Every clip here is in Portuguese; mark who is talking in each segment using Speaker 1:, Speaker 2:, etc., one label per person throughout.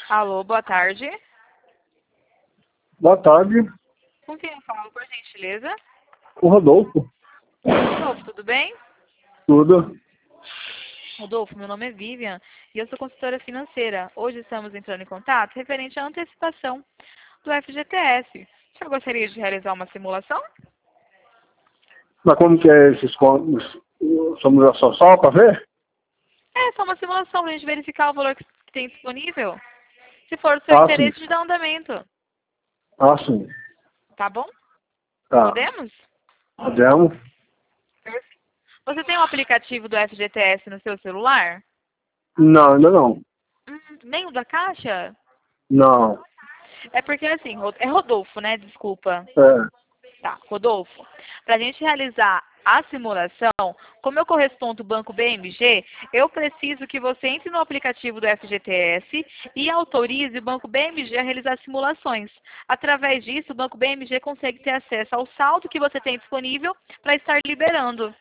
Speaker 1: Alô, boa tarde.
Speaker 2: Boa tarde,
Speaker 1: Com quem eu falo, por gentileza?
Speaker 2: o Rodolfo.
Speaker 1: Rodolfo, tudo bem?
Speaker 2: Tudo.
Speaker 1: Rodolfo, meu nome é Vivian e eu sou consultora financeira. Hoje estamos entrando em contato referente à antecipação do FGTS. O senhor gostaria de realizar uma simulação?
Speaker 2: Mas como que é esses contos? Somos só para ver?
Speaker 1: É só uma simulação para a gente verificar o valor que tem disponível. Se for do seu
Speaker 2: Ah, sim.
Speaker 1: interesse, de dar andamento.
Speaker 2: Ah, sim.
Speaker 1: Tá bom?
Speaker 2: Tá.
Speaker 1: Podemos?
Speaker 2: Podemos?
Speaker 1: Você tem um aplicativo do FGTS no seu celular?
Speaker 2: Não, ainda não.
Speaker 1: Nem o da Caixa?
Speaker 2: Não.
Speaker 1: É porque assim, é Rodolfo, né? Desculpa.
Speaker 2: É.
Speaker 1: Tá, Rodolfo. Para a gente realizar a simulação, como eu correspondo ao Banco BMG, eu preciso que você entre no aplicativo do FGTS e autorize o Banco BMG a realizar simulações. Através disso, o Banco BMG consegue ter acesso ao saldo que você tem disponível para estar liberando.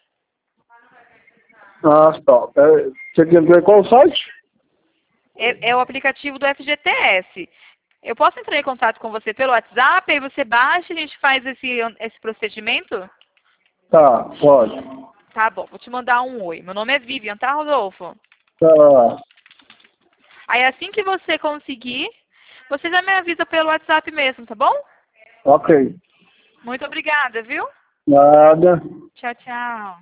Speaker 2: Ah, tá. Você quer entrar em qual site?
Speaker 1: É o aplicativo do FGTS. Eu posso entrar em contato com você pelo WhatsApp, aí você baixa e a gente faz esse procedimento?
Speaker 2: Tá, pode.
Speaker 1: Tá bom, vou te mandar um oi. Meu nome é Vivian, tá, Rodolfo?
Speaker 2: Tá.
Speaker 1: Aí assim que você conseguir, você já me avisa pelo WhatsApp mesmo, tá bom?
Speaker 2: Ok.
Speaker 1: Muito obrigada, viu?
Speaker 2: Nada.
Speaker 1: Tchau, tchau.